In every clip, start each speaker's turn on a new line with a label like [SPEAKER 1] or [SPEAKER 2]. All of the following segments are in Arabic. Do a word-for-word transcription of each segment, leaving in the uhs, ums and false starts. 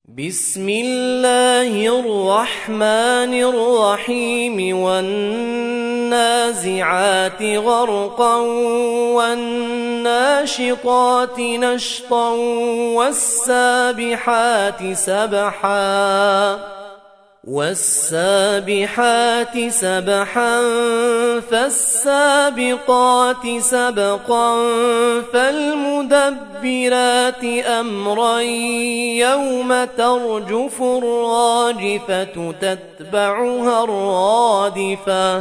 [SPEAKER 1] بسم الله الرحمن الرحيم والنازعات غرقا والناشطات نشطا والسابحات سبحا والسابحات سبحا فالسابقات سبقا فالمدبرات أمرا يوم ترجف الراجفة تتبعها الرادفة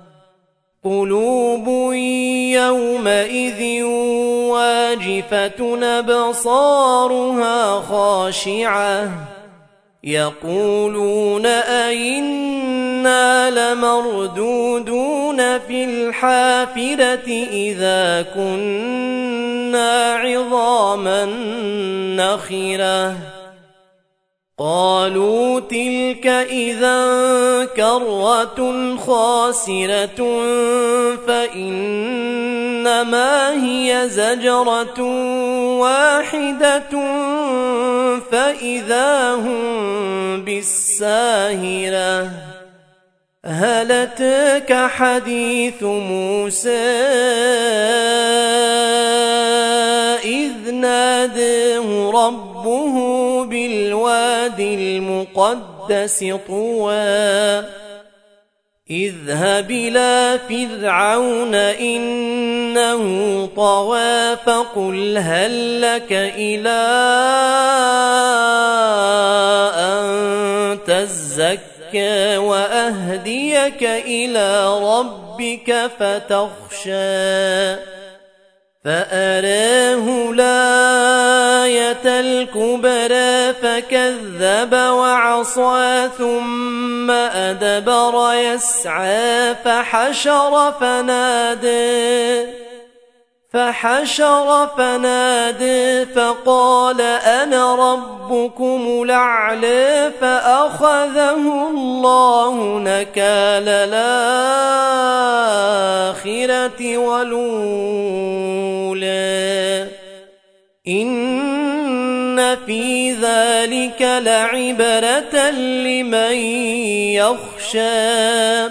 [SPEAKER 1] قلوب يومئذ واجفة أبصارها خاشعة يقولون أئنا لمردودون في الحافرة إذا كنا عظاما نخرة قالوا تلك إذا كرة خاسرة فإنما هي زجرة واحدة فإذا هم بالساهرة هل أتاك حديث موسى إذ ناداه ربه بالواد المقدس طوى اذهب إلى فرعون إنه طغى فقل هل لك إلى أن تزكى وأهديك إلى ربك فتخشى فأراه الآية الكبرى فكذب وعصى ثم أدبر يسعى فحشر فنادى فحشر فنادى فقال أنا ربكم الأعلى فأخذه الله نكال الآخرة والأولى إن في ذلك لعبرة لمن يخشى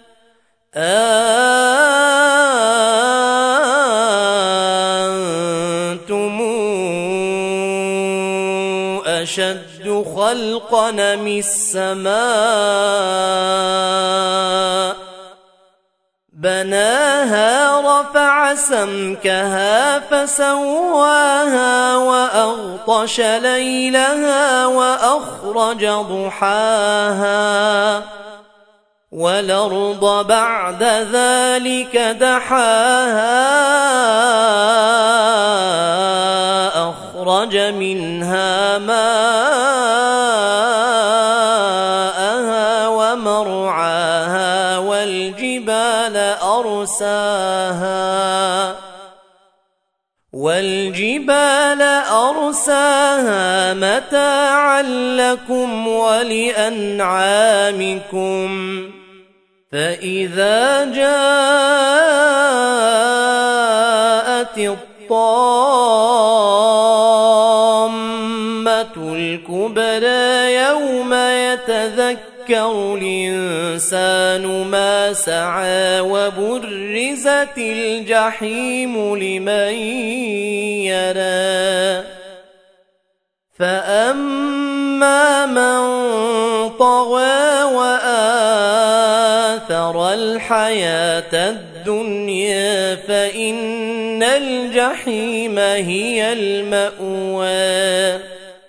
[SPEAKER 1] أنتم أشد خلقا أم السماء بناها رفع سمكها فسواها وأغطش ليلها وأخرج ضحاها والأرض بعد ذلك دحاها أخرج منها ماءها ومرعاها والجبال أرساها والجبال أرساها متاعا لكم ولأنعامكم فإذا جاءت الطامة الكبرى يوم يتذكر الإنسان ما سعى وبرزت الجحيم لمن يرى فأما من طغى وآثر الحياة الدنيا فإن الجحيم هي المأوى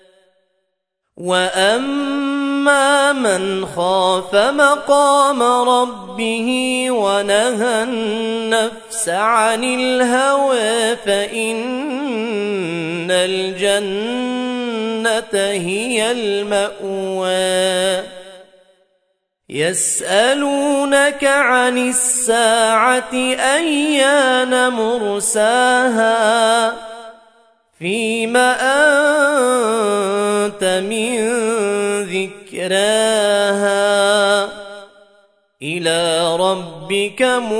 [SPEAKER 1] وأما من خاف مقام ربه ونهى النفس عن الهوى فإن الجنة هي المأوى يسألونك عن الساعة أيان مرساها فيم أنت من ذكراها إلى ربك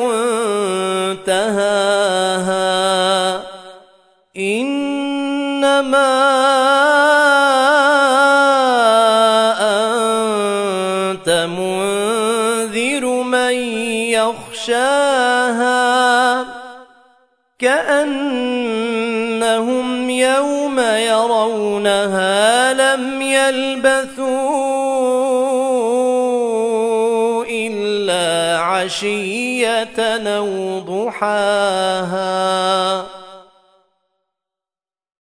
[SPEAKER 1] منتهاها إنما أنت منذر من يخشاها كأنهم يوم يرونها لم يلبثوا إلا عشية أو ضحاها.